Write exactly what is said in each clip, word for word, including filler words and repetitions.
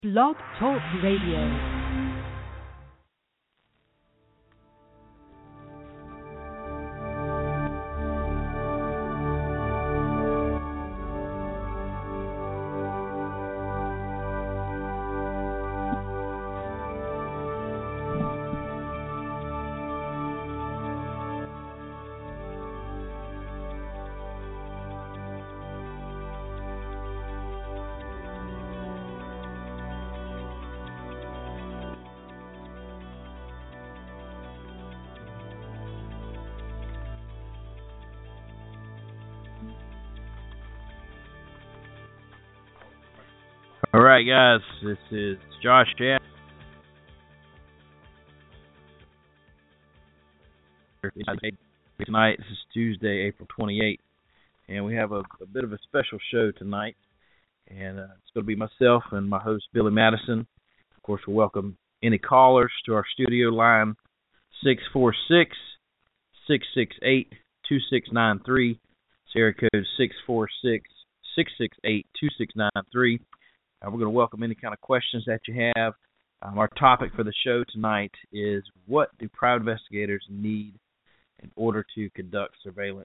Blog Talk Radio. All right, guys, this is Josh Chan. Tonight, this is Tuesday, April twenty-eighth, and we have a, a bit of a special show tonight. And uh, it's going to be myself and my host, Billy Madison. Of course, we'll welcome any callers to our studio line, six four six, six six eight, two six nine three. It's area code six four six, six six eight, two six nine three. Uh, we're going to welcome any kind of questions that you have. Um, our topic for the show tonight is, what do private investigators need in order to conduct surveillance?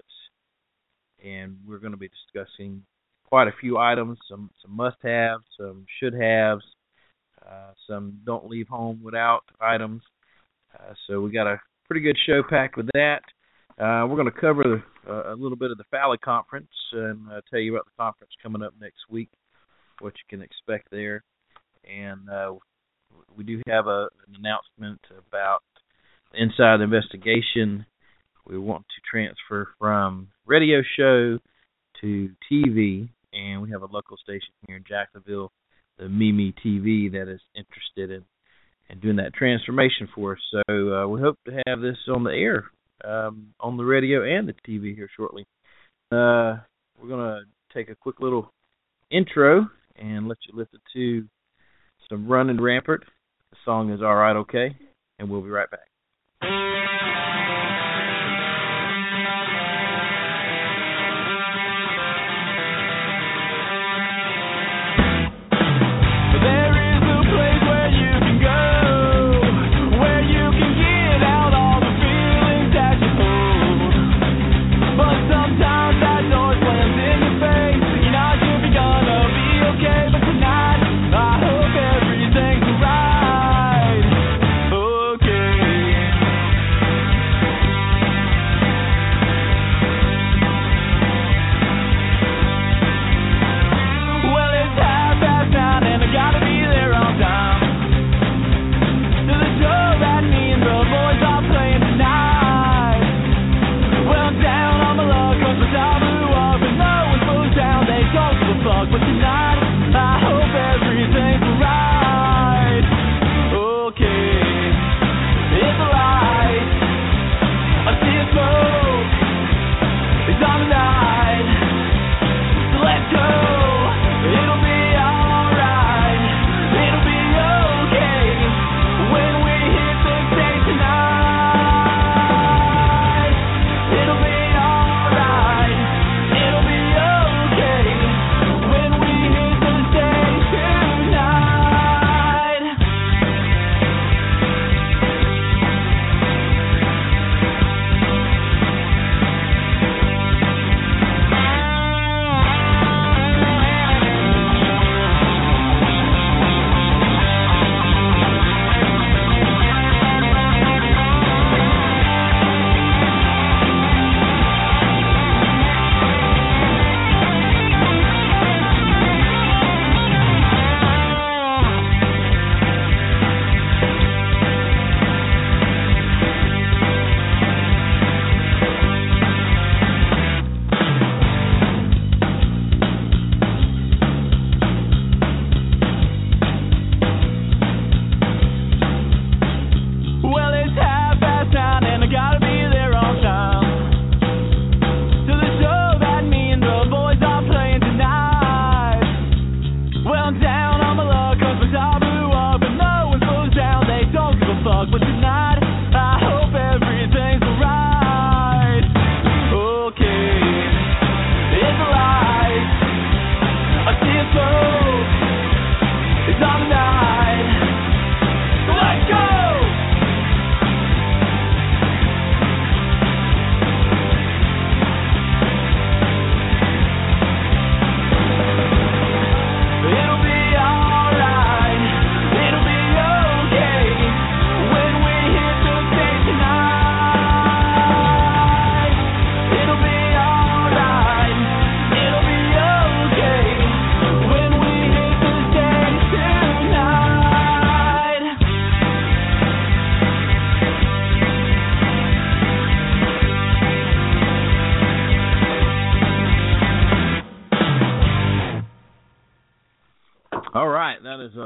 And we're going to be discussing quite a few items, some, some must-haves, some should-haves, uh, some don't leave home without items. Uh, so we got a pretty good show packed with that. Uh, we're going to cover uh, a little bit of the F A L I conference and uh, tell you about the conference coming up next week, what you can expect there. And uh, we do have a, an announcement about the Inside Investigation. We want to transfer from radio show to T V, and we have a local station here in Jacksonville, the Mimi T V, that is interested in, in doing that transformation for us. So uh, we hope to have this on the air, um, on the radio and the T V here shortly. Uh, we're going to take a quick little intro and let you listen to some Running Rampart. The song is All Right, Okay, and we'll be right back. Okay.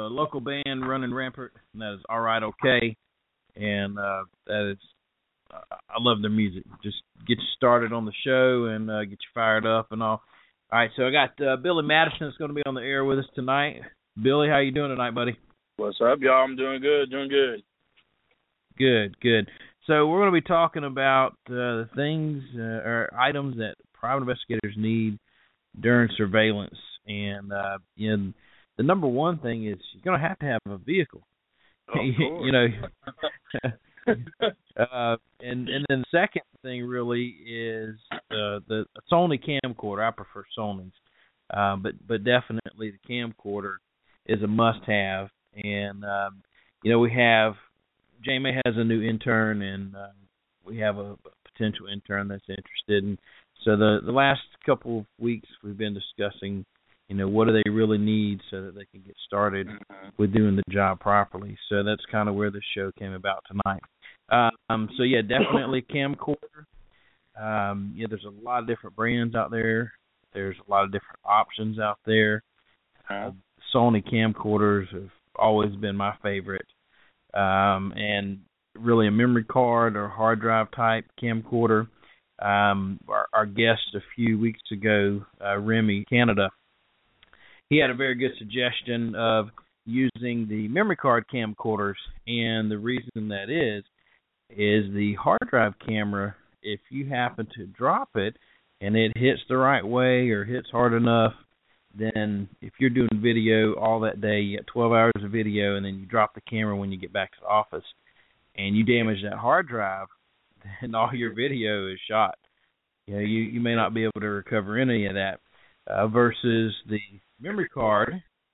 local band running rampant, and that is All Right Okay, and uh, that is uh, I love their music. Just get you started on the show and uh, get you fired up and all. All right, so I got uh, Billy Madison is going to be on the air with us tonight. Billy, how you doing tonight, buddy? What's up, y'all? I'm doing good, doing good. Good, good. So we're going to be talking about uh, the things uh, or items that private investigators need during surveillance. And uh, you know, the number one thing is you're going to have to have a vehicle. Of course. You know, uh, and and then the second thing really is uh, the Sony camcorder. I prefer Sony's, uh, but but definitely the camcorder is a must-have. And um, you know, we have J M A has a new intern, and uh, we have a, a potential intern that's interested. And so the the last couple of weeks we've been discussing, you know, what do they really need so that they can get started with doing the job properly. So that's kind of where the show came about tonight. Um, so, yeah, definitely camcorder. Um, yeah, there's a lot of different brands out there. There's a lot of different options out there. Uh, Sony camcorders have always been my favorite. Um, and really a memory card or hard drive type camcorder. Um, our, our guest a few weeks ago, uh, Remy Canada, he had a very good suggestion of using the memory card camcorders, and the reason that is, is the hard drive camera, if you happen to drop it and it hits the right way or hits hard enough, then if you're doing video all that day, you get twelve hours of video, and then you drop the camera when you get back to the office, and you damage that hard drive, then all your video is shot. You know, you, you may not be able to recover any of that, uh, versus the memory card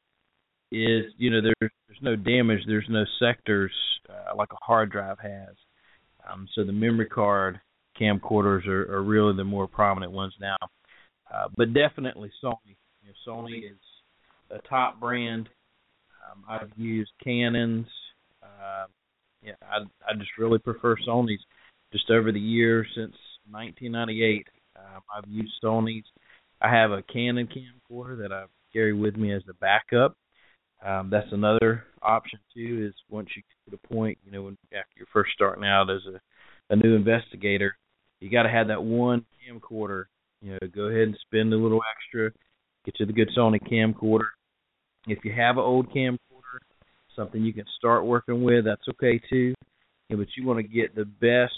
is, you know, there's there's no damage, there's no sectors uh, like a hard drive has. Um, so the memory card camcorders are, are really the more prominent ones now. Uh, but definitely Sony. You know, Sony is a top brand. Um, I've used Canons. Uh, yeah, I I just really prefer Sony's. Just over the years since nineteen ninety-eight, um, I've used Sony's. I have a Canon camcorder that I carry with me as a backup. Um, that's another option too. Is once you get to the point, you know, when after you're first starting out as a, a new investigator, you got to have that one camcorder. You know, go ahead and spend a little extra, get you the good Sony camcorder. If you have an old camcorder, something you can start working with, that's okay too. Yeah, but you want to get the best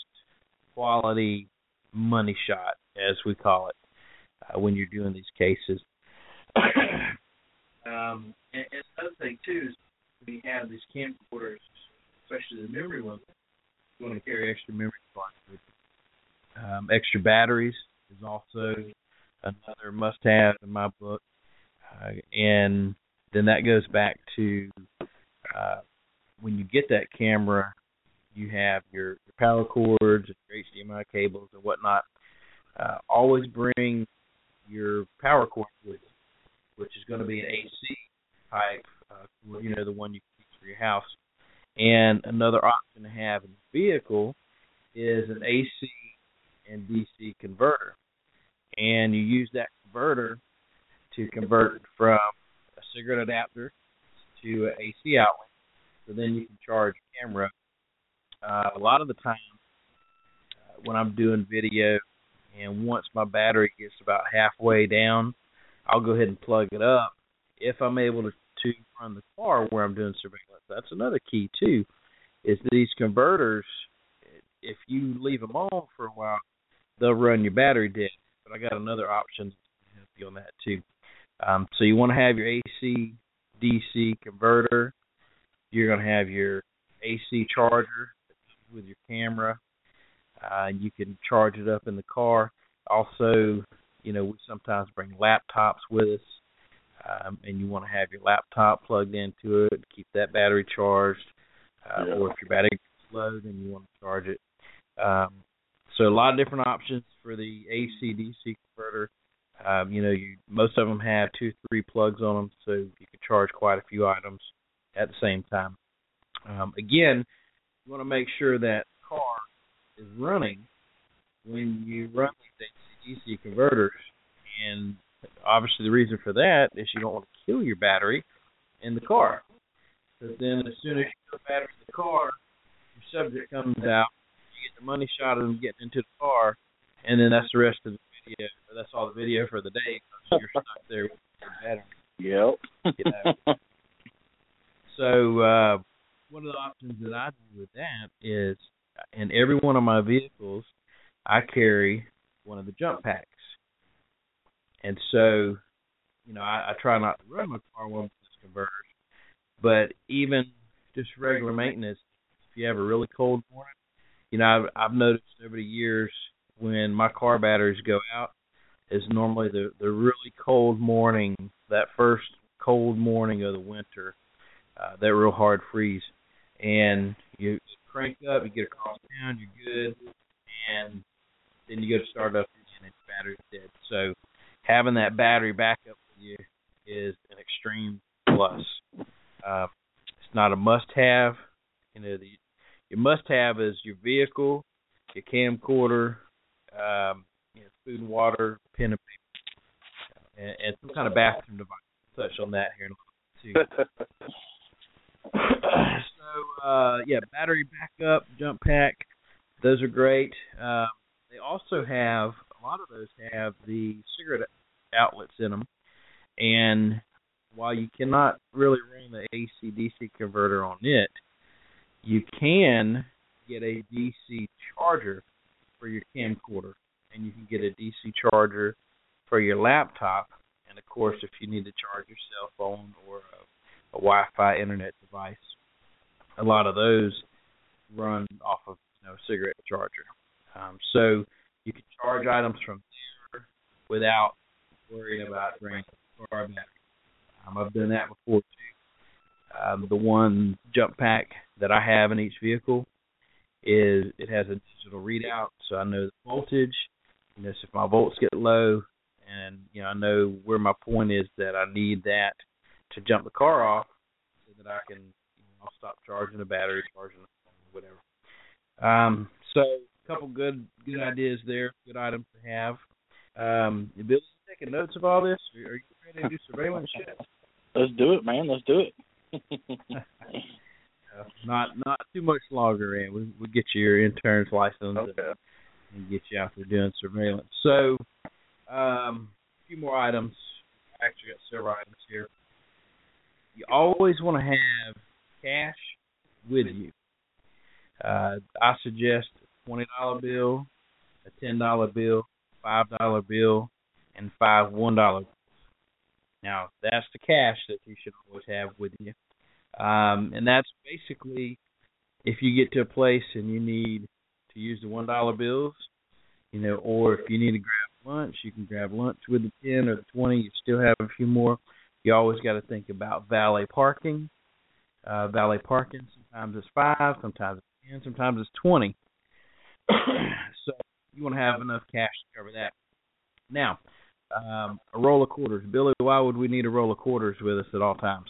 quality money shot, as we call it, uh, when you're doing these cases. um, and, and another thing, too, is we have these camcorders, especially the memory ones, you want to carry extra memory cards with you. Um, extra batteries is also another must-have in my book. Uh, and then that goes back to uh, when you get that camera, you have your, your power cords, your H D M I cables, and whatnot. Uh, always bring your power cord with you, which is going to be an A C type, uh, you know, the one you keep for your house. And another option to have in the vehicle is an A C and D C converter. And you use that converter to convert from a cigarette adapter to an A C outlet. So then you can charge your camera. Uh, a lot of the time uh, when I'm doing video, and once my battery gets about halfway down, I'll go ahead and plug it up if I'm able to, to run the car where I'm doing surveillance. That's another key, too, is these converters, if you leave them on for a while, they'll run your battery dead. But I got another option to help you on that, too. Um, so you want to have your A C D C converter. You're going to have your A C charger with your camera. Uh, you can charge it up in the car. Also, you know, we sometimes bring laptops with us, um, and you want to have your laptop plugged into it to keep that battery charged. Uh, yeah. Or if your battery gets low, then you want to charge it. Um, so a lot of different options for the A C D C converter. Um, you know, you, most of them have two, three plugs on them, so you can charge quite a few items at the same time. Um, again, you want to make sure that the car is running when you run these A C D C converters. And obviously the reason for that is you don't want to kill your battery in the car. But then as soon as you put a battery in the car, your subject comes out, you get the money shot of them getting into the car, and then that's the rest of the video. That's all the video for the day. So you're stuck there with the battery. Yep. You know? So uh, one of the options that I do with that is in every one of my vehicles, I carry one of the jump packs. And so, you know, I, I try not to run my car with this converter, but even just regular maintenance, if you have a really cold morning, you know, I've, I've noticed over the years when my car batteries go out is normally the, the really cold morning, that first cold morning of the winter, uh, that real hard freeze. And you crank up, you get across town, you're good, and then you go to start up again and the battery's dead. So having that battery backup with you is an extreme plus. Uh, it's not a must-have. You know, the, your must-have is your vehicle, your camcorder, um, you know, food and water, pen and paper, and, and some kind of bathroom device. I'll touch on that here in a little bit too. So, uh, yeah, battery backup, jump pack, those are great. Um, they also have, a lot of those have the cigarette outlets in them. And while you cannot really run the A C D C converter on it, you can get a D C charger for your camcorder. And you can get a D C charger for your laptop. And, of course, if you need to charge your cell phone or a, a Wi-Fi internet device, a lot of those run off of, you know, a cigarette charger. Um, so you can charge items from there without worrying about draining the car battery. Um, I've done that before too. Um, the one jump pack that I have in each vehicle is it has a digital readout, so I know the voltage. You know, so if my volts get low, and you know I know where my point is that I need that to jump the car off, so that I can, you know, I'll stop charging the battery, charging the phone, whatever. Um, so a couple good good ideas there, good items to have. Um, Bill, you taking notes of all this? Are you ready to do surveillance shit? Let's do it, man. Let's do it. uh, not not too much longer, and we we'll get you your intern's license okay. and, and get you out there doing surveillance. So, um, a few more items. I actually got several items here. You always want to have cash with you. Uh, I suggest a twenty dollar bill, a ten dollar bill, five dollar bill, and five one dollar bills. Now, that's the cash that you should always have with you. Um, and that's basically if you get to a place and you need to use the one dollar bills, you know, or if you need to grab lunch, you can grab lunch with the ten or the twenty. You still have a few more. You always got to think about valet parking. Uh, valet parking, sometimes it's five, sometimes it's ten, sometimes it's twenty. So you want to have enough cash to cover that. Now, um, a roll of quarters. Billy, why would we need a roll of quarters with us at all times?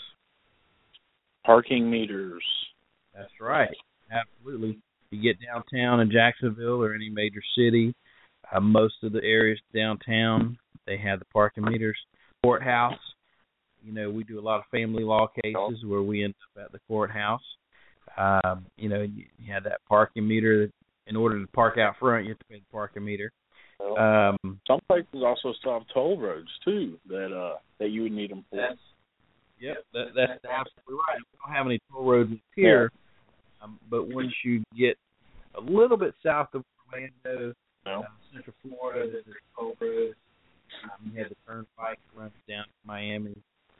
Parking meters. That's right. Absolutely. You get downtown in Jacksonville or any major city, uh, most of the areas downtown, they have the parking meters. Courthouse, you know, we do a lot of family law cases where we end up at the courthouse. Um, you know, you, you have that parking meter. In order to park out front, you have to pay the parking meter. Well, um, some places also still have toll roads too that uh that you would need them for. That's, yep, that, that's absolutely right. We don't have any toll roads here, yeah. um, but once you get a little bit south of Orlando, no. uh, Central Florida, there's a toll road. Um, you have the turnpike that runs down to Miami.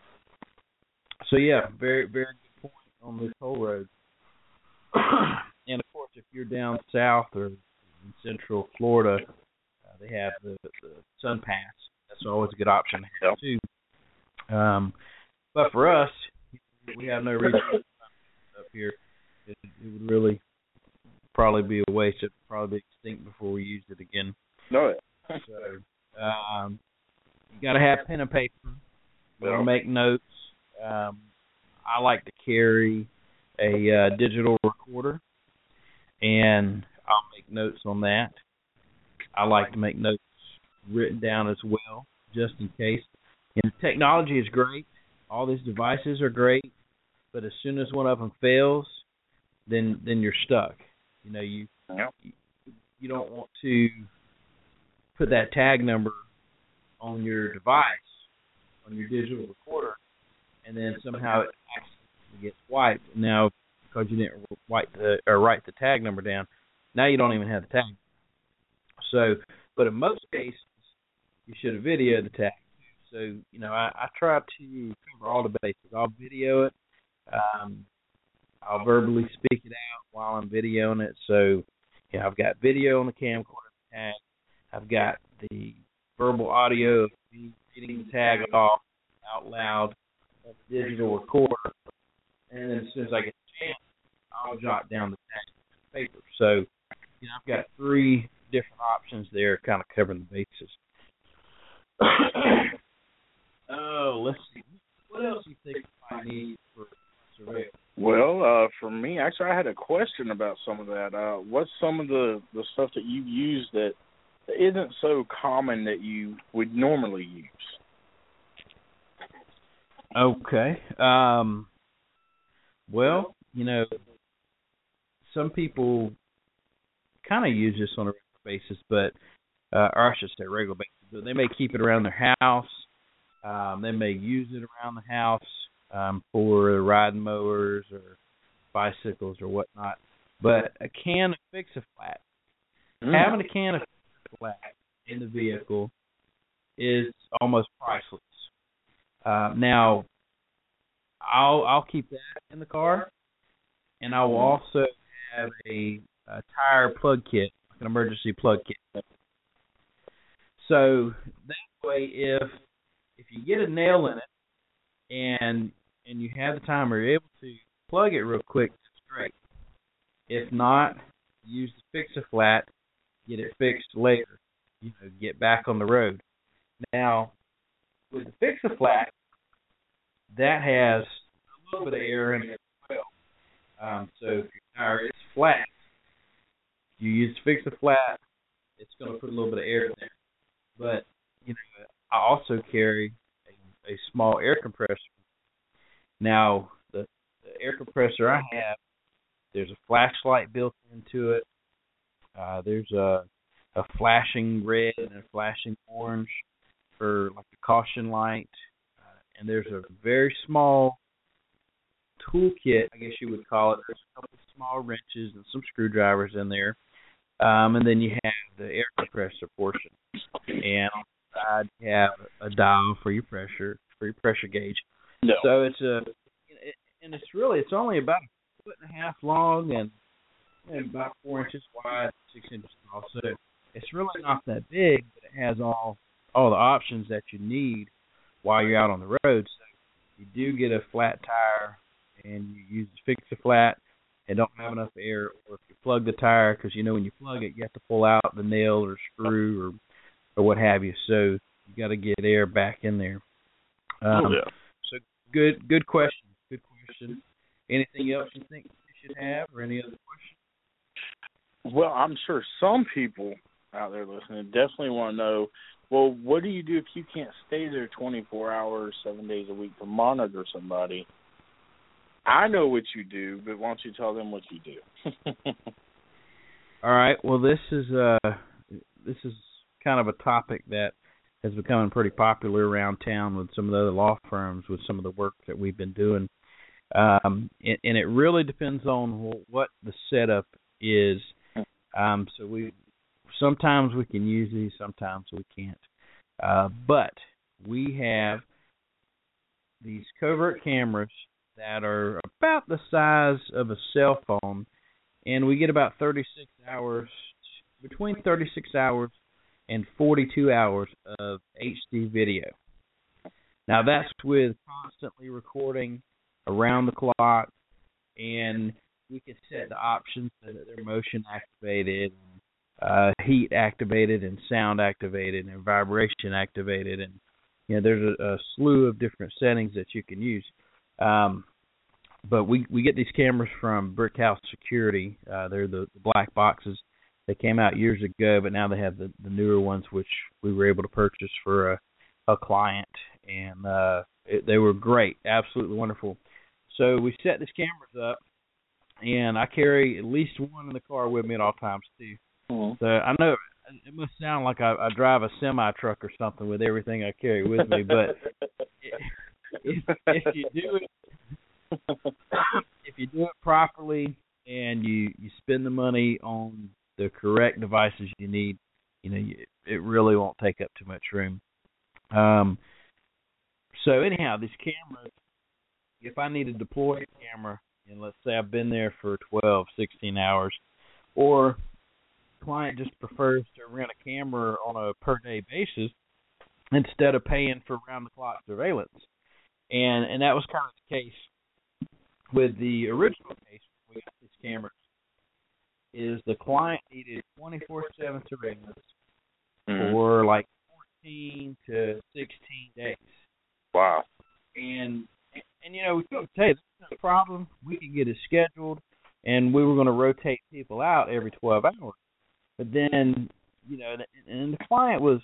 So yeah, very very good point on the toll roads. And of course, if you're down south or in Central Florida, uh, they have the, the Sun Pass. That's always a good option to have too. Um, but for us, we have no reason to up here. It, it would really probably be a waste. It would probably be extinct before we used it again. No. So um, you got to have pen and paper. You know, make notes. Um, I like to carry a uh, digital recorder, and I'll make notes on that. I like to make notes written down as well, just in case. And technology is great. All these devices are great. but as soon as one of them fails, then then you're stuck. You know, you Yep. you, you don't want to put that tag number on your device, on your digital recorder, and then somehow it accidentally gets wiped. Now, because you didn't wipe the or write the tag number down, now you don't even have the tag. So, but in most cases, you should have videoed the tag. So, you know, I, I try to cover all the bases. I'll video it. Um, I'll verbally speak it out while I'm videoing it. So, you know, I've got video on the camcorder tag. I've got the verbal audio of me reading the tag off out loud on the digital recorder. And then as soon as I get the chance, I'll jot down the tag on paper. So, you know, I've got three different options there kind of covering the bases. Oh, let's see. What else do you think I need for surveil? Well, uh, for me, actually, I had a question about some of that. Uh, what's some of the, the stuff that you use that, that isn't so common that you would normally use? Okay. Um, well, you know, some people kind of use this on a regular basis, but, uh, or I should say regular basis, but they may keep it around their house. Um, they may use it around the house um, for riding mowers or bicycles or whatnot. But a can of Fix-A-Flat, mm. having a can of Fix-A-Flat in the vehicle is almost priceless. Uh, now, I'll I'll keep that in the car, and I will also have a, a tire plug kit, like an emergency plug kit. So that way, if if you get a nail in it and and you have the time or you're able to plug it real quick, straight. If not, use the Fix-A-Flat, get it fixed later. You know, get back on the road. Now, with the Fix-A-Flat, that has a little bit of air in it as well. Um, so if your tire is flat, you use Fix-A-Flat, it's going to put a little bit of air in there. But, you know, I also carry a, a small air compressor. Now, the, the air compressor I have, there's a flashlight built into it. Uh, there's a, a flashing red and a flashing orange for like a caution light. Uh, and there's a very small toolkit, I guess you would call it. There's a couple of small wrenches and some screwdrivers in there. Um, and then you have the air compressor portion. And on the side you have a dial for your pressure, for your pressure gauge. No. So it's a, and it's really, it's only about a foot and a half long and, and about four inches wide, six inches tall. So it's really not that big, but it has all all the options that you need while you're out on the road. So you do get a flat tire and you use the Fix-A-Flat and don't have enough air, or if you plug the tire, because you know when you plug it, you have to pull out the nail or screw or or what have you. So you got to get air back in there. Um, oh, yeah. So good, good question. Good question. Anything else you think you should have, or any other questions? Well, I'm sure some people out there listening definitely want to know, well, what do you do if you can't stay there twenty-four hours, seven days a week to monitor somebody? I know what you do, but why don't you tell them what you do? All right. Well, this is uh, this is kind of a topic that has become pretty popular around town with some of the other law firms with some of the work that we've been doing. Um, and, and it really depends on what the setup is. Um, so we sometimes we can use these, sometimes we can't. Uh, but we have these covert cameras that are about the size of a cell phone, and we get about thirty-six hours, between thirty-six hours and forty-two hours of H D video. Now that's with constantly recording around the clock, and we can set the options so that they're motion activated, uh, heat activated, and sound activated, and vibration activated, and you know there's a, a slew of different settings that you can use. Um, but we, we get these cameras from Brick House Security. Uh, they're the, the black boxes. They came out years ago, but now they have the, the newer ones, which we were able to purchase for a, a client, and uh, it, they were great, absolutely wonderful. So we set these cameras up, and I carry at least one in the car with me at all times too. Mm-hmm. So I know it must sound like I, I drive a semi truck or something with everything I carry with me, but if, if you do it, if you do it properly and you, you spend the money on the correct devices you need, you know, you, it really won't take up too much room. Um. So anyhow, these cameras, if I need to deploy a camera, and let's say I've been there for twelve, sixteen hours, or client just prefers to rent a camera on a per-day basis instead of paying for round-the-clock surveillance. And and that was kind of the case with the original case when we got these cameras, is the client needed twenty-four seven surveillance mm-hmm. for like fourteen to sixteen days. Wow. And, and, and you know, we could say, this is no problem. We could get it scheduled, and we were going to rotate people out every twelve hours. But then, you know, and the client was,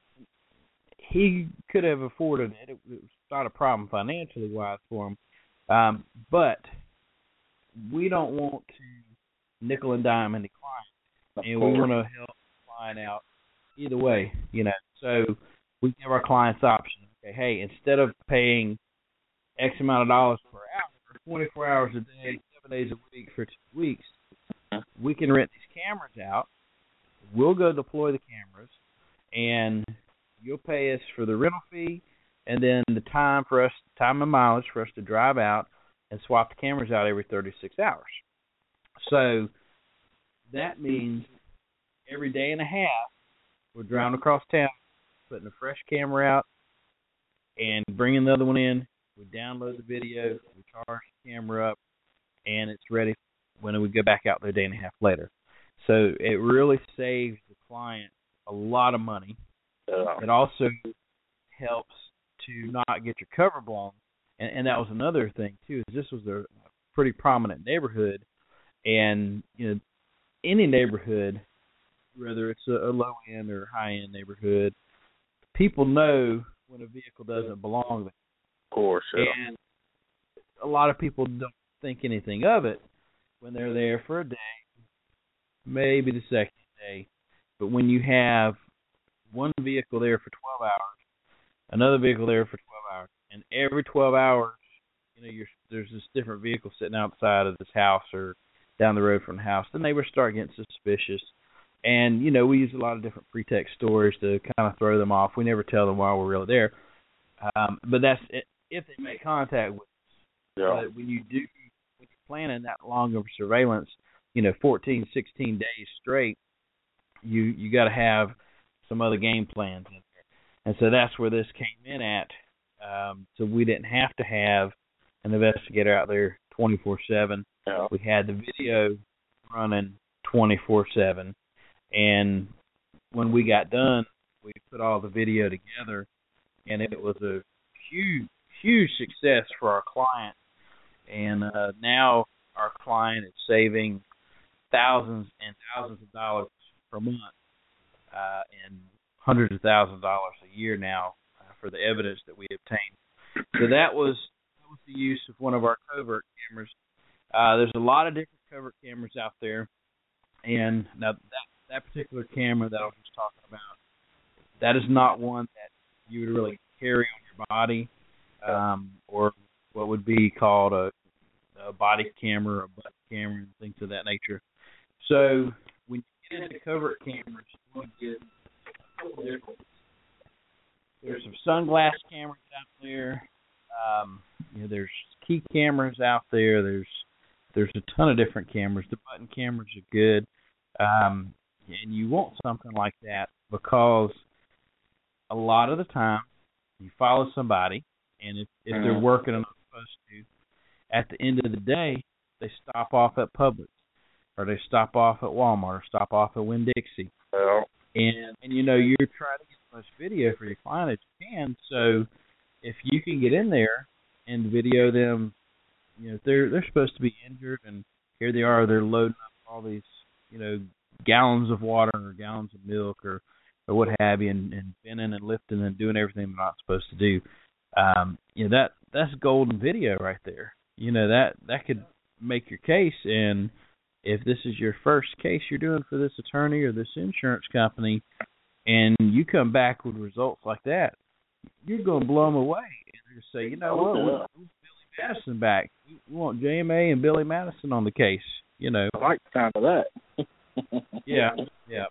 he could have afforded it. It was not a problem financially wise for him. Um, but we don't want to nickel and dime any client. And we want to help the client out either way, you know. So we give our clients options. Okay, hey, instead of paying X amount of dollars per hour, twenty-four hours a day, seven days a week for two weeks, we can rent these cameras out. We'll go deploy the cameras, and you'll pay us for the rental fee, and then the time for us, time and mileage for us to drive out and swap the cameras out every thirty-six hours. So that means every day and a half, we're driving across town, putting a fresh camera out, and bringing the other one in. We download the video, we charge the camera up, and it's ready when we go back out there a day and a half later. So it really saves the client a lot of money. Yeah. It also helps to not get your cover blown. And, and that was another thing, too, is this was a pretty prominent neighborhood. And, you know, any neighborhood, whether it's a, a low-end or high-end neighborhood, people know when a vehicle doesn't belong there. Of course, yeah. And a lot of people don't think anything of it when they're there for a day, maybe the second day. But when you have one vehicle there for twelve hours, another vehicle there for twelve hours, and every twelve hours, you know, you're, there's this different vehicle sitting outside of this house or down the road from the house, the neighbors start getting suspicious. And, you know, we use a lot of different pretext stories to kind of throw them off. We never tell them why we're really there. Um, but that's it, if they make contact with us. Yeah. But when you do, when you're planning that long of surveillance, you know, fourteen, sixteen days straight, you you got to have some other game plans in there. And so that's where this came in at. Um, so we didn't have to have an investigator out there twenty-four seven. Yeah. We had the video running twenty-four seven. And when we got done, we put all the video together, and it was a huge, huge success for our client. And uh, now our client is saving thousands and thousands of dollars per month uh, and hundreds of thousands of dollars a year now uh, for the evidence that we obtained. So that was, that was the use of one of our covert cameras. Uh, there's a lot of different covert cameras out there. And now that that particular camera that I was just talking about, that is not one that you would really carry on your body, um, or what would be called a, a body camera or a butt camera and things of that nature. So when you get into covert cameras, you want to get a couple different. There's some sunglass cameras out there. Um, you know, there's key cameras out there. There's there's a ton of different cameras. The button cameras are good. Um, and you want something like that because a lot of the time you follow somebody, and if, if they're working and not supposed to, at the end of the day, they stop off at Publix, or they stop off at Walmart, or stop off at Winn-Dixie. Yeah. And, and, you know, you're trying to get as much video for your client as you can, so if you can get in there and video them, you know, they're they're supposed to be injured, and here they are, they're loading up all these, you know, gallons of water or gallons of milk or, or what have you, and, and bending and lifting and doing everything they're not supposed to do. Um, you know, that that's golden video right there. you know, that that could make your case. And if this is your first case you're doing for this attorney or this insurance company, and you come back with results like that, you're going to blow them away. And they're going to say, you know what, we want Billy Madison back. We want J M A and Billy Madison on the case. You know, I like the sound of that. yeah, yeah.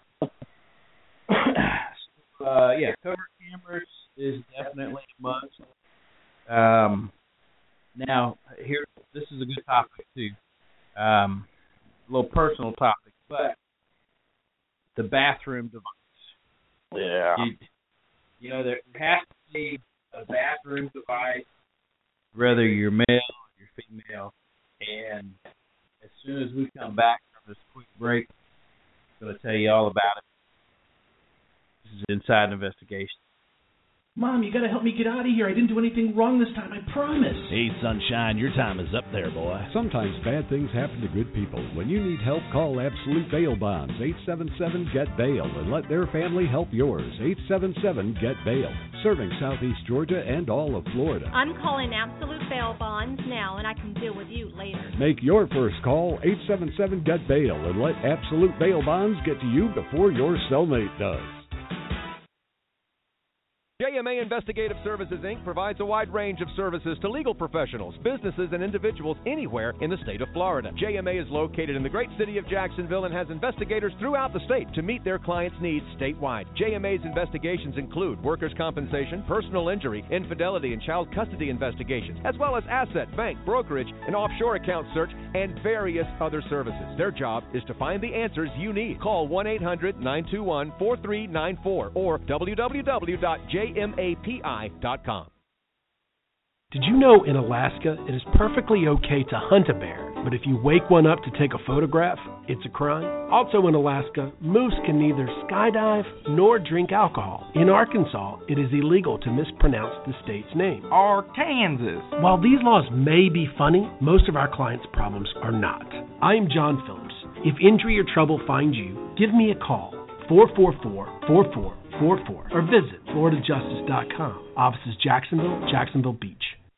so, uh, yeah, covert cameras is definitely a must. Um, now, here, this is a good topic too. Um, a little personal topic, but the bathroom device. Yeah. You, you know, there has to be a bathroom device, whether you're male or you're female. And as soon as we come back from this quick break, I'm going to tell you all about it. This is Inside Investigation. Mom, you got to help me get out of here. I didn't do anything wrong this time, I promise. Hey, Sunshine, your time is up there, boy. Sometimes bad things happen to good people. When you need help, call Absolute Bail Bonds, eight seven seven, G E T Bail, and let their family help yours, eight seven seven, G E T Bail, serving Southeast Georgia and all of Florida. I'm calling Absolute Bail Bonds now, and I can deal with you later. Make your first call, eight seven seven, G E T Bail, and let Absolute Bail Bonds get to you before your cellmate does. J M A Investigative Services, Incorporated provides a wide range of services to legal professionals, businesses, and individuals anywhere in the state of Florida. J M A is located in the great city of Jacksonville and has investigators throughout the state to meet their clients' needs statewide. J M A's investigations include workers' compensation, personal injury, infidelity, and child custody investigations, as well as asset, bank, brokerage, and offshore account search, and various other services. Their job is to find the answers you need. Call one eight hundred, nine two one, four three nine four or w w w dot j m a p i dot com. Did you know in Alaska it is perfectly okay to hunt a bear, but if you wake one up to take a photograph, it's a crime? Also in Alaska, moose can neither skydive nor drink alcohol. In Arkansas, it is illegal to mispronounce the state's name. Arkansas. While these laws may be funny, most of our clients' problems are not. I am John Phillips. If injury or trouble finds you, give me a call, four four four, four four four four, or visit florida justice dot com. Offices Jacksonville, Jacksonville Beach.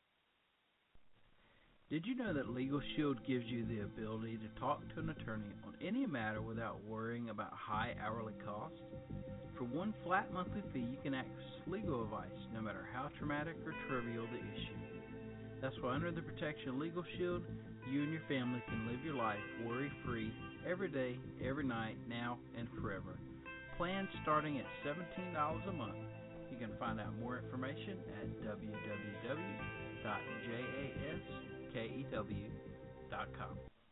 Did you know that Legal Shield gives you the ability to talk to an attorney on any matter without worrying about high hourly costs? For one flat monthly fee, you can access legal advice no matter how traumatic or trivial the issue. That's why under the protection of Legal Shield, you and your family can live your life worry-free every day, every night, now, and forever. Plans starting at seventeen dollars a month. You can find out more information at w w w dot jaskew dot com.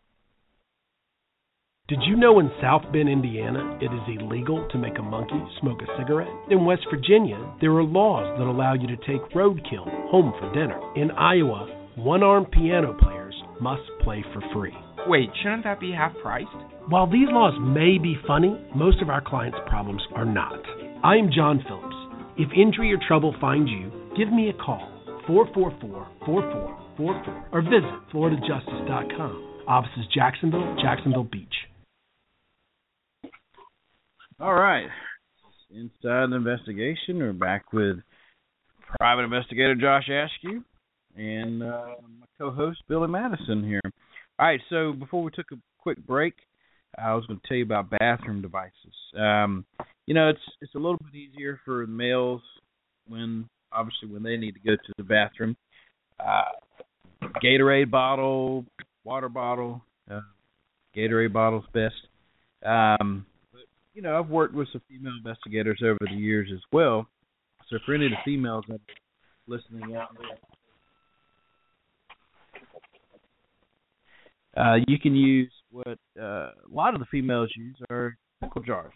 Did you know in South Bend, Indiana, it is illegal to make a monkey smoke a cigarette? In West Virginia, there are laws that allow you to take roadkill home for dinner. In Iowa, one-armed piano players must play for free. Wait, shouldn't that be half priced? While these laws may be funny, most of our clients' problems are not. I am John Phillips. If injury or trouble finds you, give me a call, four four four, four four four four, or visit florida justice dot com. Offices Jacksonville, Jacksonville Beach. All right. Inside the Investigation, we're back with Private Investigator Josh Askew and uh, my co-host Billy Madison here. All right, so before we took a quick break, I was going to tell you about bathroom devices. Um, you know, it's it's a little bit easier for males when, obviously, when they need to go to the bathroom. Uh, Gatorade bottle, water bottle, uh, Gatorade bottle's best. Um, but, you know, I've worked with some female investigators over the years as well. So for any of the females that are listening out there, Uh, you can use what uh, a lot of the females use are pickle jars.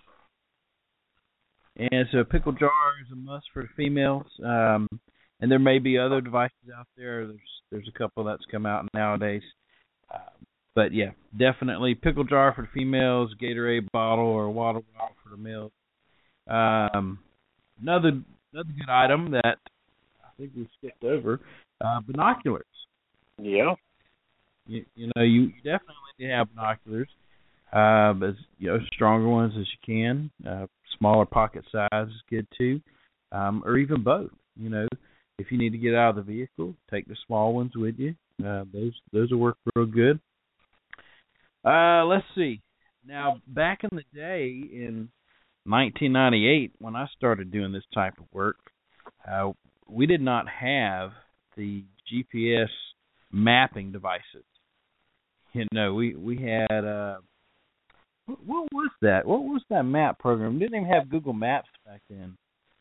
And so a pickle jar is a must for the females. Um, and there may be other devices out there. There's there's a couple that's come out nowadays. Uh, but, yeah, definitely pickle jar for the females, Gatorade bottle or water bottle for the males. Um, another, another good item that I think we skipped over, uh, binoculars. Yeah. You, you know, you, you definitely need to have binoculars, uh, as you know, stronger ones as you can. Uh, smaller pocket size is good too, um, or even both. You know, if you need to get out of the vehicle, take the small ones with you. Uh, those those will work real good. Uh, let's see. Now, back in the day in nineteen ninety-eight, when I started doing this type of work, uh, we did not have the G P S mapping devices. You know, we we had uh, what, what was that? What was that map program? We didn't even have Google Maps back then.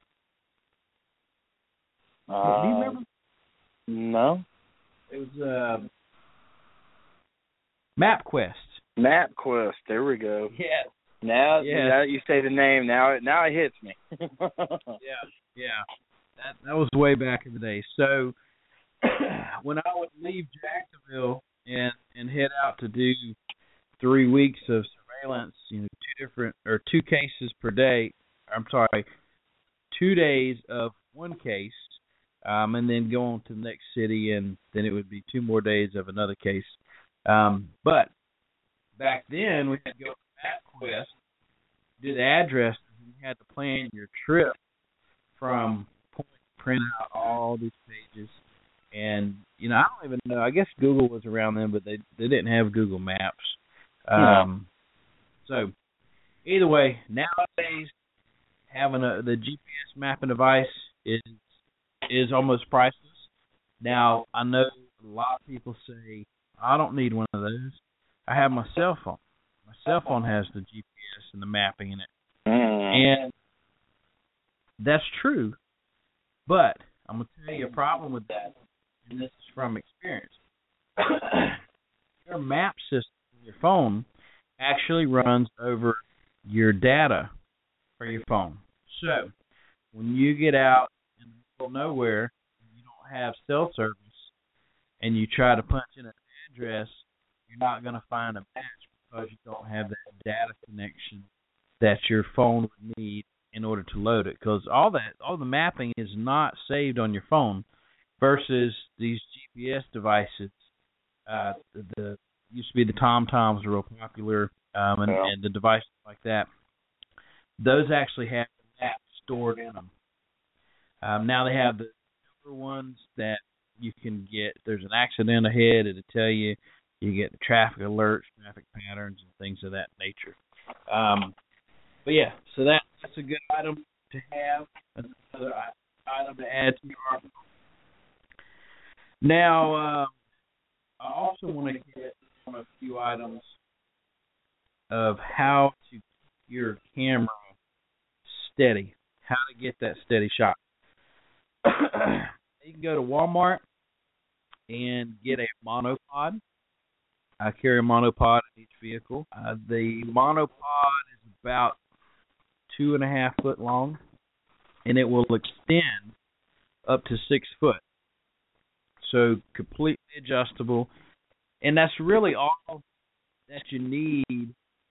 Uh, Do you remember? No. It was uh, MapQuest. MapQuest. There we go. Yeah. Now, yeah. now that you say the name, now it now it hits me. yeah, yeah. That that was way back in the day. So when I would leave Jacksonville and and head out to do three weeks of surveillance, you know, two different or two cases per day. I'm sorry, two days of one case. Um, and then go on to the next city, and then it would be two more days of another case. Um, but back then, we had to go to MapQuest, do the address, and you had to plan your trip from point, print out all these pages. And, you know, I don't even know. I guess Google was around then, but they they didn't have Google Maps. Um, yeah. So, either way, nowadays, having a, the G P S mapping device is is almost priceless. Now, I know a lot of people say, I don't need one of those. I have my cell phone. My cell phone has the G P S and the mapping in it. Mm. And that's true. But I'm going to tell you a problem with that, and this is from experience. Your map system on your phone actually runs over your data for your phone. So, when you get out nowhere, you don't have cell service, and you try to punch in an address, you're not going to find a match because you don't have that data connection that your phone would need in order to load it. Because all that, all the mapping is not saved on your phone, versus these G P S devices. Uh, the, the used to be the TomToms were real popular, um, and, yeah. and the devices like that. Those actually have the map stored in them. Um, now they have the newer ones that you can get. If there's an accident ahead, it'll tell you. You get the traffic alerts, traffic patterns, and things of that nature. Um, but yeah, so that, that's a good item to have. Another item to add to your arsenal. Now, uh, I also want to hit on a few items of how to keep your camera steady, how to get that steady shot. You can go to Walmart and get a monopod. I carry a monopod in each vehicle. Uh, the monopod is about two and a half foot long, and it will extend up to six foot. So completely adjustable, and that's really all that you need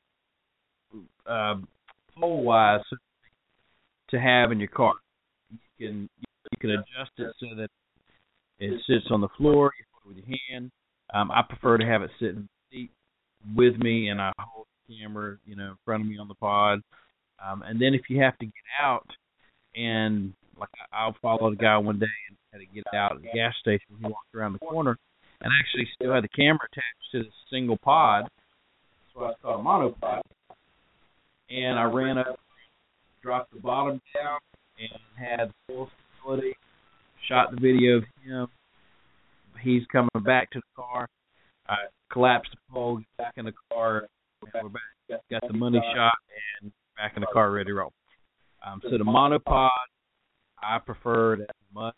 uh, pole-wise to have in your car. You can you can adjust it so that it sits on the floor. You hold it with your hand. Um, I prefer to have it sit in the seat with me, and I hold the camera, you know, in front of me on the pod. Um, and then if you have to get out, and like I'll follow the guy one day and had to get out at the gas station. He walked around the corner and actually still had the camera attached to the single pod. That's why it's called a monopod. And I ran up, dropped the bottom down, and had full stability. Shot the video of him. He's coming back to the car. I collapsed the pole, get back in the car, and we're back. Got the money shot and back in the car ready to roll. Um, so the monopod, I prefer it as much.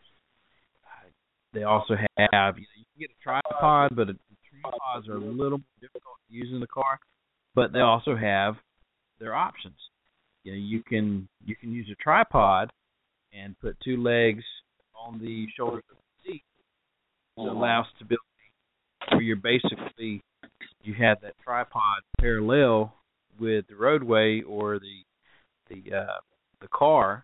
They also have, you know, you can get a tripod, but the tripods are a little more difficult to use in the car. But they also have their options. You know, you can you can use a tripod and put two legs on the shoulders of the seat to allow stability. Where you're basically you have that tripod parallel with the roadway or the the uh, the car,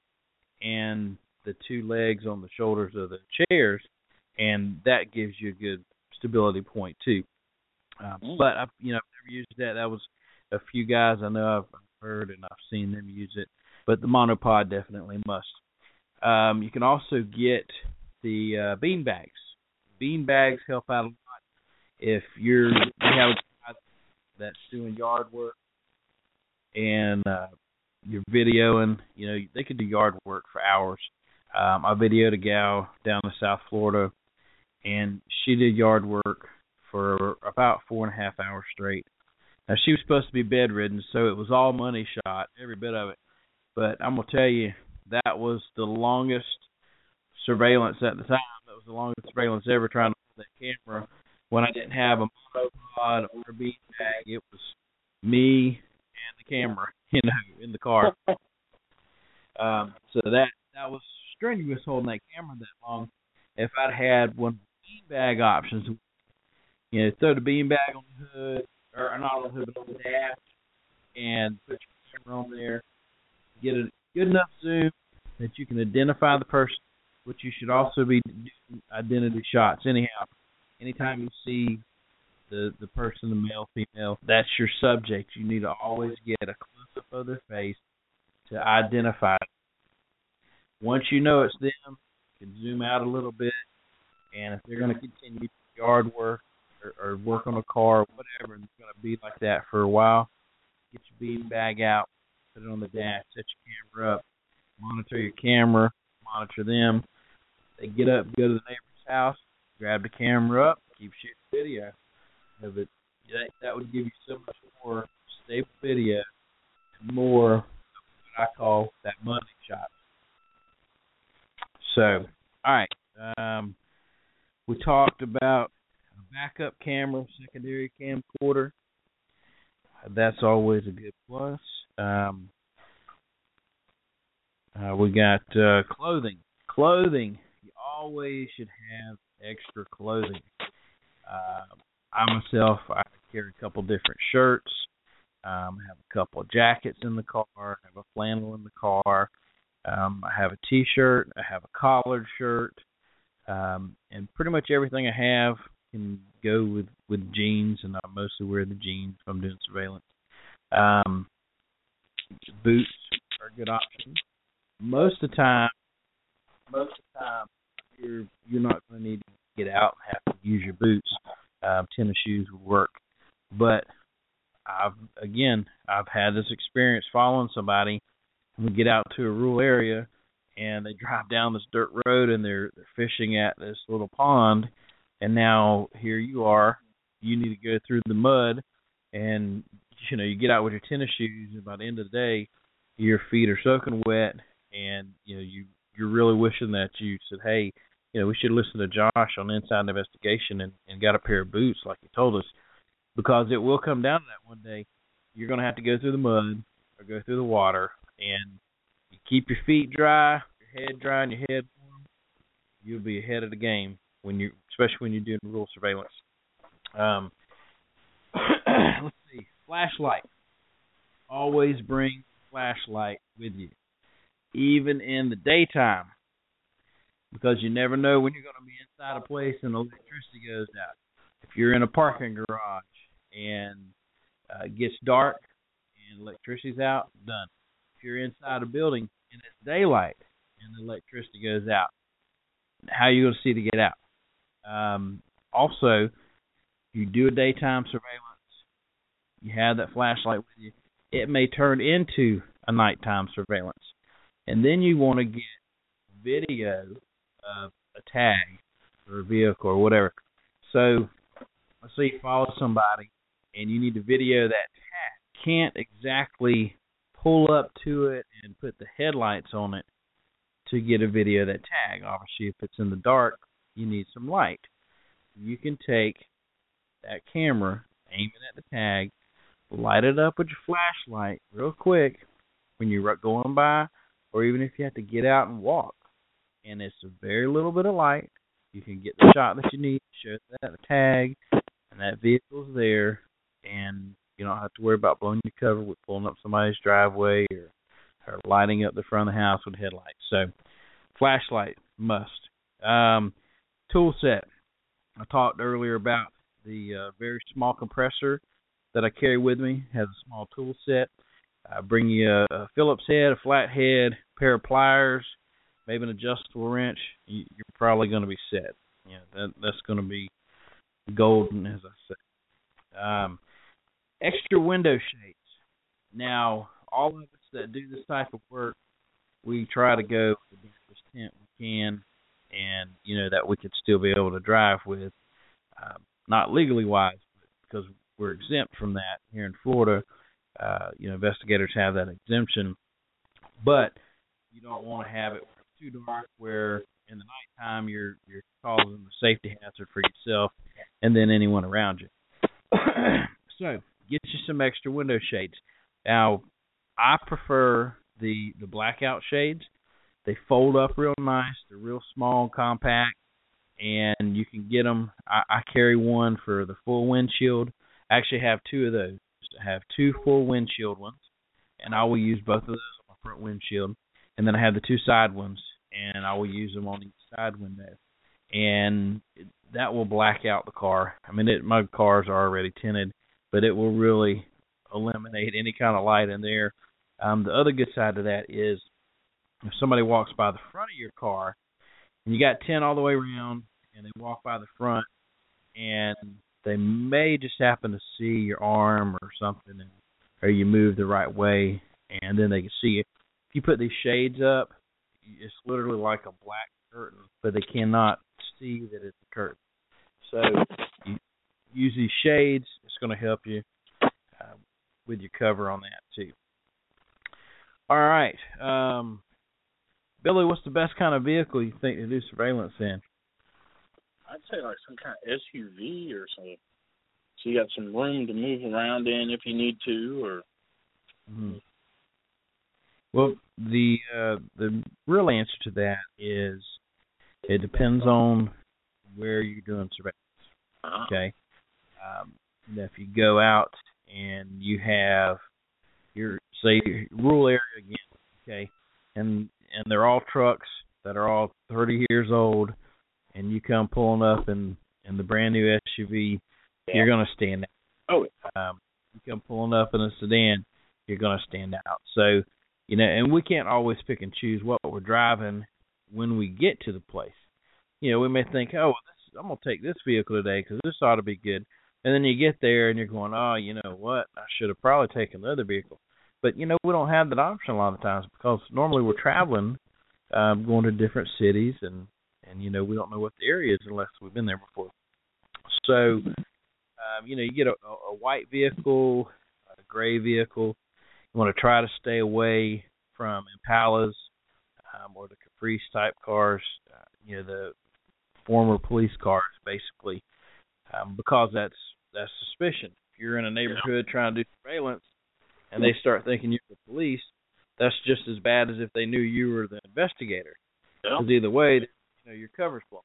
and the two legs on the shoulders of the chairs, and that gives you a good stability point too. Um, mm. But I've you know I've never used that. That was a few guys I know I've heard and I've seen them use it. But the monopod definitely must. Um, you can also get the uh, bean bags. Bean bags help out a lot if you're you have a guy that's doing yard work and uh, you're videoing. You know, they could do yard work for hours. Um, I videoed a gal down in South Florida, and she did yard work for about four and a half hours straight. Now, she was supposed to be bedridden, so it was all money shot, every bit of it. But I'm going to tell you, that was the longest surveillance at the time. That was the longest surveillance ever trying to hold that camera when I didn't have a monopod or a bean bag. It was me and the camera, you know, in the car. um, so that that was strenuous holding that camera that long. If I'd had one of the bean bag options, you know, throw the bean bag on the hood, or not on the hood, but on the dash, and put your camera on there, get a good enough zoom that you can identify the person, but you should also be doing identity shots. Anyhow, anytime you see the the person, the male, female, that's your subject. You need to always get a close-up of their face to identify it. Once you know it's them, you can zoom out a little bit, and if they're going to continue yard work or, or work on a car or whatever, and it's going to be like that for a while, get your bean bag out, put it on the dash, set your camera up, monitor your camera, monitor them. They get up, go to the neighbor's house, grab the camera up, keep shooting video of it. That, that would give you so much more stable video and more of what I call that money shot. So, all right. Um, we talked about a backup camera, secondary camcorder. That's always a good plus. Um, uh, we got uh, clothing. Clothing. You always should have extra clothing. Uh, I myself, I carry a couple different shirts. Um, I have a couple of jackets in the car. I have a flannel in the car. Um, I have a T-shirt. I have a collared shirt. Um, and pretty much everything I have can go with, with jeans, and I mostly wear the jeans if I'm doing surveillance. Um, boots are a good option. Most of the time, most of the time, you're you're not going to need to get out and have to use your boots. Um, tennis shoes will work, but I've again I've had this experience following somebody. And we get out to a rural area, and they drive down this dirt road, and they're they're fishing at this little pond, and now here you are, you need to go through the mud, and you know you get out with your tennis shoes, and by the end of the day, your feet are soaking wet, and you know you you're really wishing that you said, hey, you know we should listen to Josh on Inside Investigation and, and got a pair of boots like he told us, because it will come down to that one day. You're going to have to go through the mud or go through the water, and you keep your feet dry, your head dry, and your head warm, you'll be ahead of the game when you, especially when you're doing rural surveillance. Um, let's see, flashlight. Always bring flashlight with you, even in the daytime, because you never know when you're going to be inside a place and electricity goes out. If you're in a parking garage and uh, it gets dark and electricity's out, done. If you're inside a building and it's daylight and the electricity goes out, how are you going to see to get out? Um, also, if you do a daytime surveillance, you have that flashlight with you, it may turn into a nighttime surveillance. And then you want to get video of a tag or a vehicle or whatever. So, let's say you follow somebody and you need to video that tag. Can't exactly pull up to it and put the headlights on it to get a video of that tag. Obviously, if it's in the dark, you need some light. You can take that camera, aim it at the tag, light it up with your flashlight real quick when you're going by, or even if you have to get out and walk. And it's a very little bit of light. You can get the shot that you need, show that tag, and that vehicle's there, and you don't have to worry about blowing your cover with pulling up somebody's driveway or, or lighting up the front of the house with headlights. So, flashlight, must. Um, tool set. I talked earlier about the uh, very small compressor that I carry with me. It has a small tool set. I bring you a, a Phillips head, a flat head, a pair of pliers, maybe an adjustable wrench, you, you're probably going to be set. You know, that, that's going to be golden, as I said. Um, extra window shades. Now, all of us that do this type of work, we try to go with the darkest tint we can, and, you know, that we could still be able to drive with, uh, not legally wise, but because we're exempt from that here in Florida. Uh, you know, investigators have that exemption, but you don't want to have it too dark where in the nighttime you're you're causing a safety hazard for yourself and then anyone around you. So get you some extra window shades. Now, I prefer the the blackout shades. They fold up real nice. They're real small and compact, and you can get them. I, I carry one for the full windshield. I actually have two of those. I have two full windshield ones, and I will use both of those on my front windshield. And then I have the two side ones, and I will use them on each side window. And it, that will black out the car. I mean, it, my cars are already tinted, but it will really eliminate any kind of light in there. Um, the other good side of that is if somebody walks by the front of your car, and you got tint all the way around, and they walk by the front, and they may just happen to see your arm or something, and, or you move the right way, and then they can see you. If you put these shades up, it's literally like a black curtain, but they cannot see that it's a curtain. So you use these shades. It's going to help you uh, with your cover on that, too. All right. Um, Billy, what's the best kind of vehicle you think to do surveillance in? I'd say like some kind of S U V or something. So you got some room to move around in if you need to, or. Mm-hmm. Well, the uh, the real answer to that is it depends on where you're doing surveillance. Okay, um, if you go out and you have your say rural area again, okay, and and they're all trucks that are all thirty years old, and you come pulling up in, in the brand new S U V, yeah. You're going to stand out. Oh, um, you come pulling up in a sedan, you're going to stand out. So, you know, and we can't always pick and choose what we're driving when we get to the place. You know, we may think, oh, well, this, I'm going to take this vehicle today because this ought to be good. And then you get there and you're going, oh, you know what, I should have probably taken the other vehicle. But, you know, we don't have that option a lot of times because normally we're traveling, um, going to different cities, and, and, you know, we don't know what the area is unless we've been there before. So, um, you know, you get a, a white vehicle, a gray vehicle. You want to try to stay away from Impalas um, or the Caprice-type cars, uh, you know, the former police cars, basically, um, because that's that's suspicion. If you're in a neighborhood trying to do surveillance and they start thinking you're the police, that's just as bad as if they knew you were the investigator. Because yeah. Either way, you know, your cover's blown.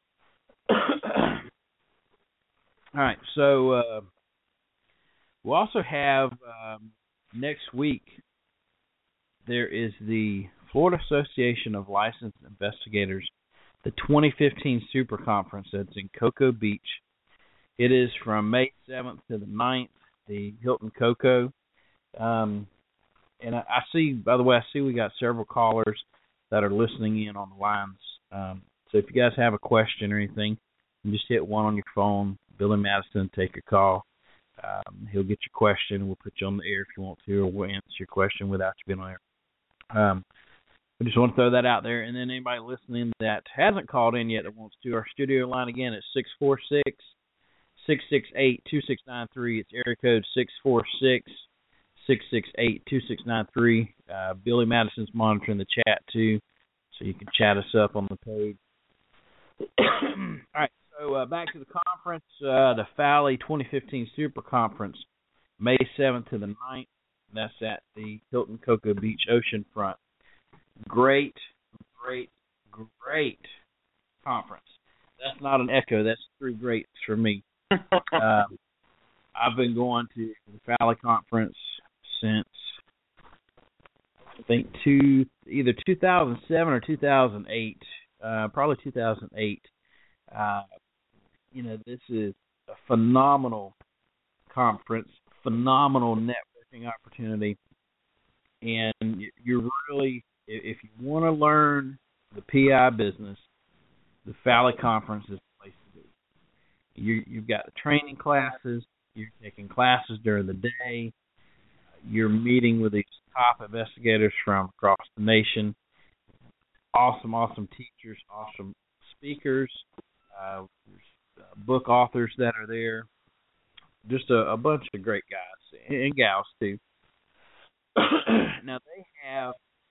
All right, so uh, we'll also have um, next week, there is the Florida Association of Licensed Investigators, the twenty fifteen Super Conference that's in Cocoa Beach. It is from May seventh to the ninth, the Hilton Cocoa. Um, and I, I see, by the way, I see we got several callers that are listening in on the lines. Um, so if you guys have a question or anything, you just hit one on your phone. Billy Madison, take your call. Um, he'll get your question. We'll put you on the air if you want to, or we'll answer your question without you being on air. Um, I just want to throw that out there. And then anybody listening that hasn't called in yet that wants to, our studio line again is six four six, six six eight, two six nine three. It's area code six four six, six six eight, two six nine three. Uh, Billy Madison's monitoring the chat, too, so you can chat us up on the page. All right. So uh, back to the conference, uh, the F A L I twenty fifteen Super Conference, May seventh to the ninth. That's at the Hilton Cocoa Beach Oceanfront. Great, great, great conference. That's not an echo. That's three greats for me. um, I've been going to the F A L I conference since, I think, two, either two thousand seven or two thousand eight, uh, probably two thousand eight. Uh, you know, this is a phenomenal conference, phenomenal networking opportunity, and you're really, if you want to learn the P I business, the Valley Conference is the place to be. You, you've got the training classes. You're taking classes during the day. You're meeting with these top investigators from across the nation. Awesome, awesome teachers, awesome speakers, uh, book authors that are there. Just a, a bunch of great guys and gals, too. Now, they have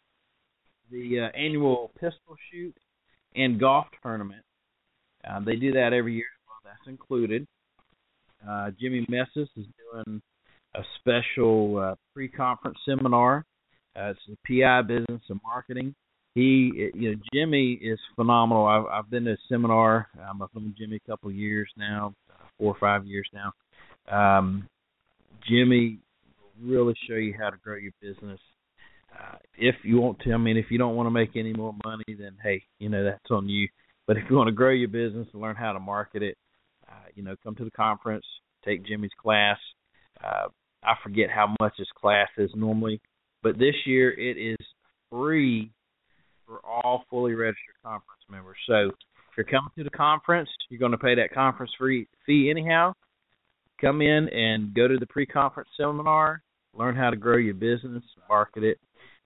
the uh, annual pistol shoot and golf tournament. Uh, they do that every year. Well, that's included. Uh, Jimmy Messis is doing a special uh, pre-conference seminar. Uh, it's the P I business and marketing. He, you know, Jimmy is phenomenal. I've, I've been to a seminar. Um, I've known Jimmy a couple of years now, four or five years now. Um, Jimmy will really show you how to grow your business. Uh, if you want to, I mean, if you don't want to make any more money, then hey, you know, that's on you. But if you want to grow your business and learn how to market it, uh, you know, come to the conference, take Jimmy's class. Uh, I forget how much his class is normally, but this year it is free for all fully registered conference members. So if you're coming to the conference, you're going to pay that conference free fee anyhow. Come in and go to the pre-conference seminar, learn how to grow your business, market it,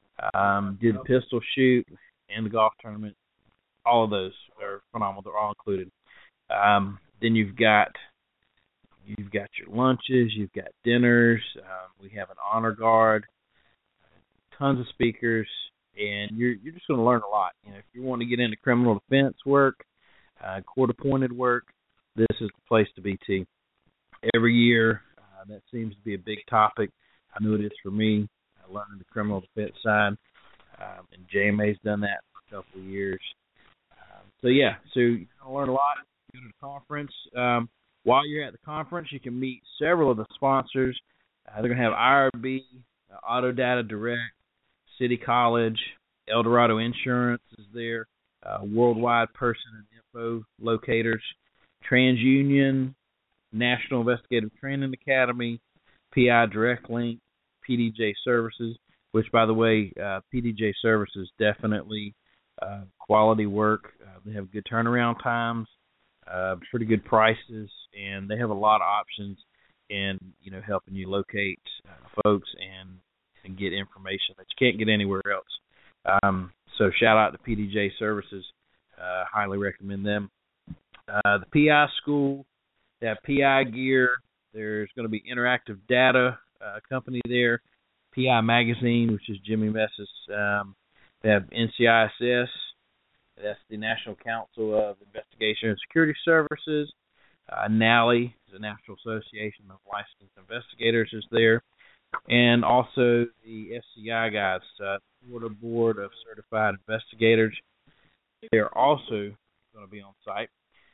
um, do the pistol shoot and the golf tournament. All of those are phenomenal. They're all included. Um, then you've got you've got your lunches, you've got dinners. Um, we have an honor guard, tons of speakers, and you're you're just going to learn a lot. You know, if you want to get into criminal defense work, uh, court-appointed work, this is the place to be too. Every year, uh, that seems to be a big topic. I know it is for me, uh, learning the criminal defense side, um, and J M A's done that for a couple of years. Um, so yeah, so you're going to learn a lot. Go to the conference. Um, while you're at the conference, you can meet several of the sponsors. Uh, they're going to have I R B, uh, Auto Data Direct, City College, El Dorado Insurance is there, uh, Worldwide Person and Info Locators, TransUnion, National Investigative Training Academy, P I Direct Link, P D J Services, which, by the way, uh, P D J Services definitely uh, quality work. Uh, they have good turnaround times, uh, pretty good prices, and they have a lot of options in, you know, helping you locate uh, folks and, and get information that you can't get anywhere else. Um, so shout out to P D J Services. Uh, highly recommend them. Uh, the P I School, they have P I gear. There's going to be interactive data uh, company there. P I Magazine, which is Jimmy Messis. Um, they have N C I S S. That's the National Council of Investigation and Security Services. Uh, N A L I is the National Association of Licensed Investigators is there. And also the F C I guys, uh, Florida Board of Certified Investigators. They are also going to be on site.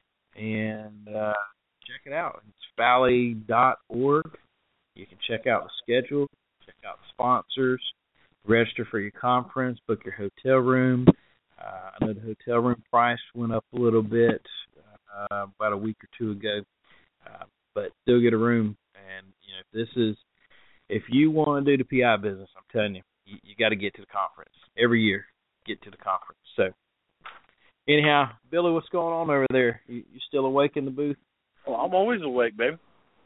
And uh, check it out. It's valley dot org. You can check out the schedule, check out the sponsors, register for your conference, book your hotel room. Uh, I know the hotel room price went up a little bit uh, about a week or two ago, uh, but still get a room. And you know, if this is, if you want to do the P I business, I'm telling you, you, you got to get to the conference every year. Get to the conference. So, anyhow, Billy, what's going on over there? You, you still awake in the booth? Well, I'm always awake, baby.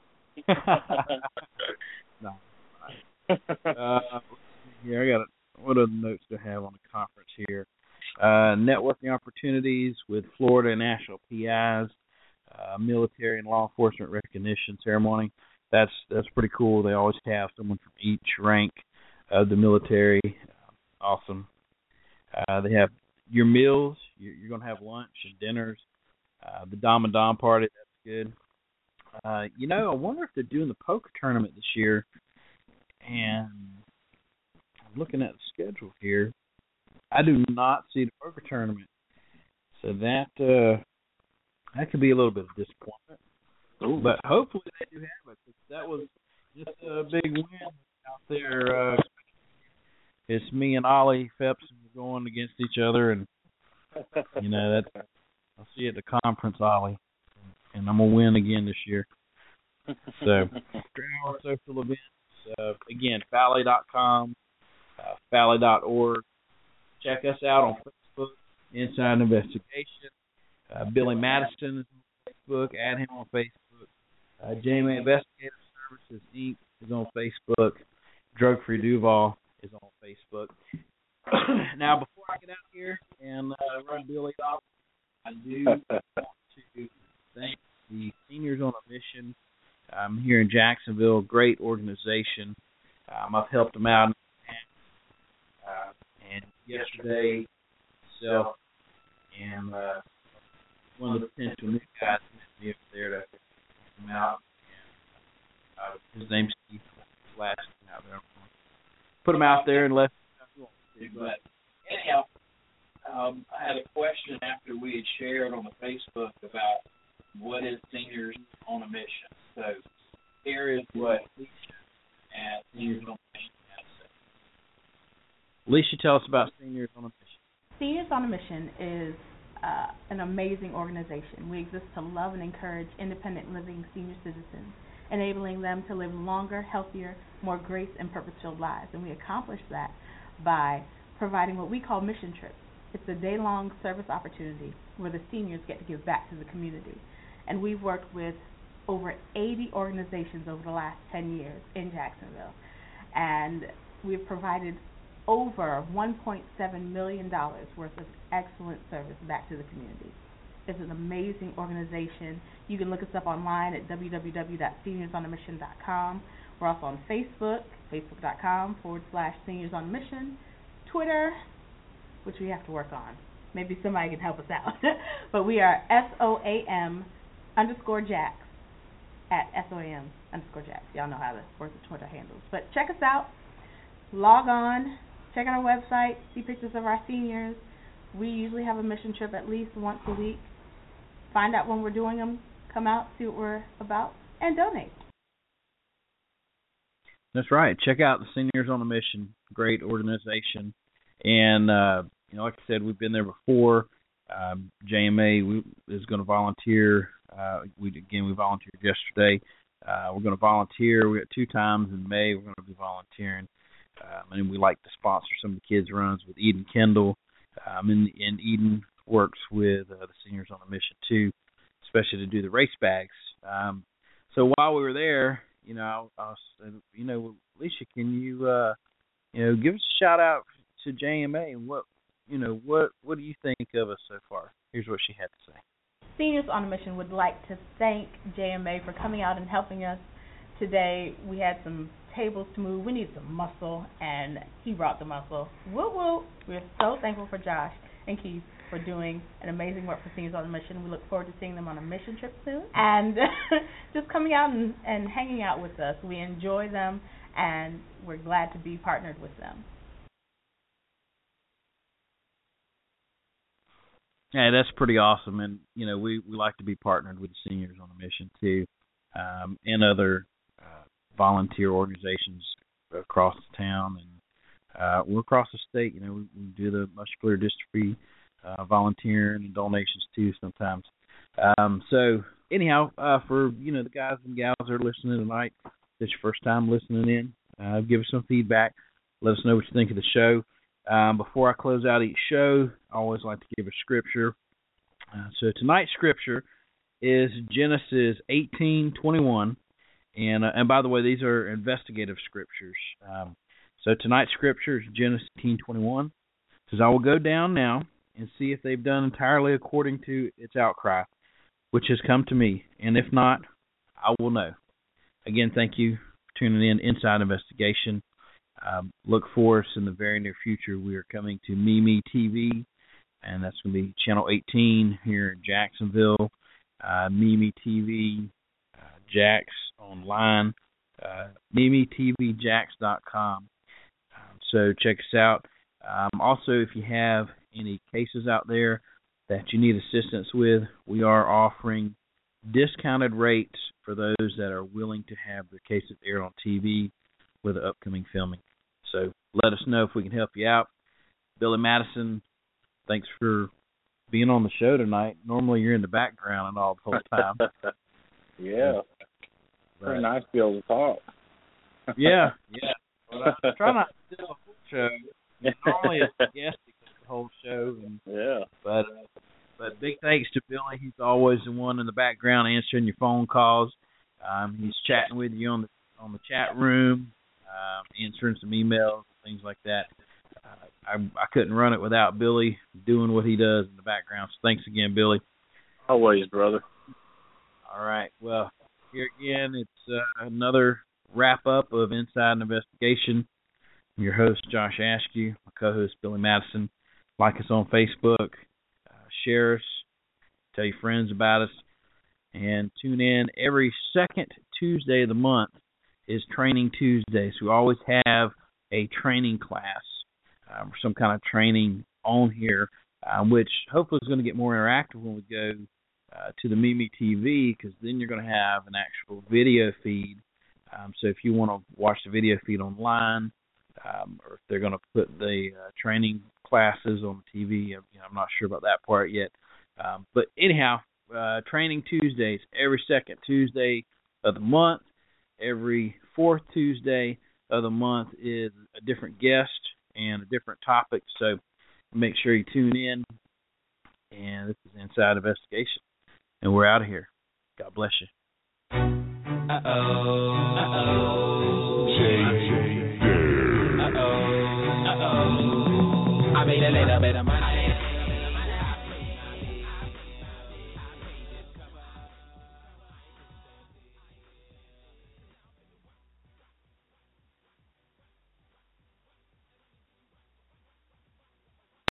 No. uh, yeah, I got a, what other notes to have on the conference here? Uh, networking opportunities with Florida and national P Is, uh, military and law enforcement recognition ceremony. That's that's pretty cool. They always have someone from each rank of the military. Uh, awesome. Uh, they have your meals. You're, you're going to have lunch and dinners. Uh, the Dom and Dom party. That's good. Uh, you know, I wonder if they're doing the poker tournament this year. And I'm looking at the schedule here. I do not see the poker tournament. So that uh, that could be a little bit of disappointment. Ooh. But hopefully they do have it. That was just a big win out there. Uh, it's me and Ollie Phelps going against each other. And, you know, that I'll see you at the conference, Ollie. And I'm going to win again this year. So, our social events. Uh, again, valley dot com, uh, valley dot org. Check us out on Facebook, Inside Investigation. Uh, Billy Madison is on Facebook. Add him on Facebook. Uh, J M A Investigative Services, Incorporated is on Facebook. Drug Free Duval is on Facebook. Now, before I get out here and uh, run Billy off, I do want to thank the Seniors on a Mission um, here in Jacksonville. Great organization. Um, I've helped them out. Uh, and yesterday, myself and uh, one of the potential new guys met me up there to help him out. And, uh, his name's Keith. Last out there. Put him out there and let him know. But anyhow, um, I had a question after we had shared on the Facebook about what is Seniors on a Mission. So here is what Alicia at Seniors on a Mission has to say. Alicia, tell us about Seniors on a Mission. Seniors on a Mission is uh, an amazing organization. We exist to love and encourage independent living senior citizens, enabling them to live longer, healthier, more grace and purpose-filled lives. And we accomplish that by providing what we call mission trips. It's a day-long service opportunity where the seniors get to give back to the community. And we've worked with over eighty organizations over the last ten years in Jacksonville. And we've provided over one point seven million dollars worth of excellent service back to the community. It's an amazing organization. You can look us up online at w w w dot seniors on a mission dot com. We're also on Facebook, facebook.com forward slash Seniors on a Mission. Twitter, which we have to work on. Maybe somebody can help us out. But we are S O A M underscore Jax at S O A M underscore Jax. Y'all know how to work the Twitter handles. But check us out. Log on. Check out our website. See pictures of our seniors. We usually have a mission trip at least once a week. Find out when we're doing them, come out, see what we're about, and donate. That's right. Check out the Seniors on a Mission. Great organization. And, uh, you know, like I said, we've been there before. Um, J M A we, is going to volunteer. Uh, we Again, we volunteered yesterday. Uh, we're going to volunteer. We got two times in May we're going to be volunteering. Um, and we like to sponsor some of the kids' runs with Eden Kendall. Um, and, and Eden works with uh, the Seniors on a Mission too, especially to do the race bags. Um, so while we were there, you know, I was, you know, Alicia, can you, uh, you know, give us a shout out to J M A and what, you know, what what do you think of us so far? Here's what she had to say. Seniors on a Mission would like to thank J M A for coming out and helping us today. We had some tables to move. We need some muscle, and he brought the muscle. Woo woo! We're so thankful for Josh and Keith for doing an amazing work for Seniors on a Mission. We look forward to seeing them on a mission trip soon and just coming out and, and hanging out with us. We enjoy them, and we're glad to be partnered with them. Yeah, that's pretty awesome, and you know we, we like to be partnered with the Seniors on a Mission too, um, and other uh, volunteer organizations across the town, and uh, we're across the state. You know, we, we do the muscular dystrophy uh, volunteering and donations too sometimes. Um, so anyhow, uh, for you know the guys and gals that are listening tonight, if it's your first time listening in, uh, give us some feedback. Let us know what you think of the show. Um, before I close out each show, I always like to give a scripture. Uh, so tonight's scripture is Genesis eighteen twenty-one, and uh, and by the way, these are investigative scriptures. Um, so tonight's scripture is Genesis eighteen twenty-one. It says, "I will go down now and see if they've done entirely according to its outcry, which has come to me, and if not, I will know." Again, thank you for tuning in. Inside Investigation. Um, look for us in the very near future. We are coming to Mimi T V, and that's going to be Channel eighteen here in Jacksonville. Uh, Mimi T V, uh, Jax online, uh, Mimi T V Jax dot com. Um, so check us out. Um, also, if you have any cases out there that you need assistance with, we are offering discounted rates for those that are willing to have their cases aired on T V with the upcoming filming. So let us know if we can help you out. Billy Madison, thanks for being on the show tonight. Normally you're in the background and all the whole time. yeah. But, pretty nice to be able to talk. yeah, yeah. Well, I try not to do a whole show. Normally it's a guest that whole show. And, yeah. But uh, but big thanks to Billy. He's always the one in the background answering your phone calls. Um, he's chatting with you on the on the chat room, um, answering some emails, things like that. Uh, I I couldn't run it without Billy doing what he does in the background. So thanks again, Billy. Always, brother. All right. Well, here again, it's uh, another wrap-up of Inside Investigation. I'm your host, Josh Askew, my co-host, Billy Madison. Like us on Facebook, uh, share us, tell your friends about us, and tune in every second Tuesday of the month is Training Tuesday. So we always have a training class, um, some kind of training on here, um, which hopefully is going to get more interactive when we go uh, to the Mimi T V, because then you're going to have an actual video feed. Um, so if you want to watch the video feed online, um, or if they're going to put the uh, training classes on the T V, you know, I'm not sure about that part yet. Um, but anyhow, uh, Training Tuesdays, every second Tuesday of the month. Every fourth Tuesday of the month is a different guest and a different topic. So make sure you tune in. And this is Inside Investigation. And we're out of here. God bless you. Uh-oh. Uh-oh. J J. Uh-oh. Uh-oh. I made a little bit of money.